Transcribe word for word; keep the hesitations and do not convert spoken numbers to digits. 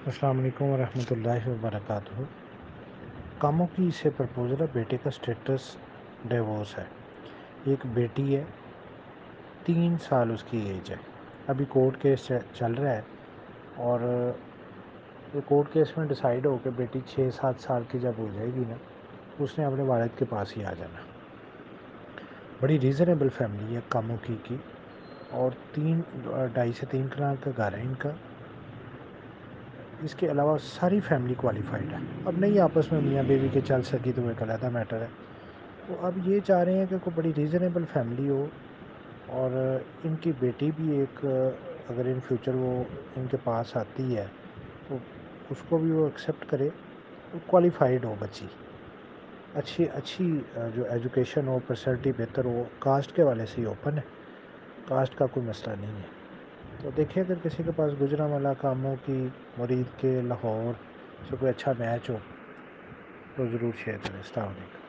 السلام علیکم ورحمۃ اللہ وبرکاتہ۔ کاموں کی سے پرپوزل ہے، بیٹے کا سٹیٹس ڈیورس ہے۔ ایک بیٹی ہے، تین سال اس کی ایج ہے۔ ابھی کورٹ کیس چل رہا ہے اور کورٹ کیس میں ڈیسائیڈ ہو کہ بیٹی چھ سات سال کی جب ہو جائے گی نا، اس نے اپنے والد کے پاس ہی آ جانا۔ بڑی ریزنیبل فیملی ہے کاموں کی کی اور تین ڈھائی سے تین کنال کا گھر ہے ان کا۔ اس کے علاوہ ساری فیملی کوالیفائڈ ہے۔ اب نہیں آپس میں میاں بیوی کے چل سکی تو وہ ایک علیحدہ میٹر ہے۔ تو اب یہ چاہ رہے ہیں کہ کوئی بڑی ریزنیبل فیملی ہو اور ان کی بیٹی بھی ایک، اگر ان فیوچر وہ ان کے پاس آتی ہے تو اس کو بھی وہ ایکسیپٹ کرے، کوالیفائڈ ہو بچی، اچھی اچھی جو ایجوکیشن ہو، پرسنالٹی بہتر ہو، کاسٹ کے والے سے ہی اوپن ہے، کاسٹ کا کوئی مسئلہ نہیں ہے۔ تو دیکھیں اگر کسی کے پاس گجرانوالہ کاموں کی، مرید کے، لاہور سے کوئی اچھا میچ ہو تو ضرور شیئر کریں۔ السلام علیکم۔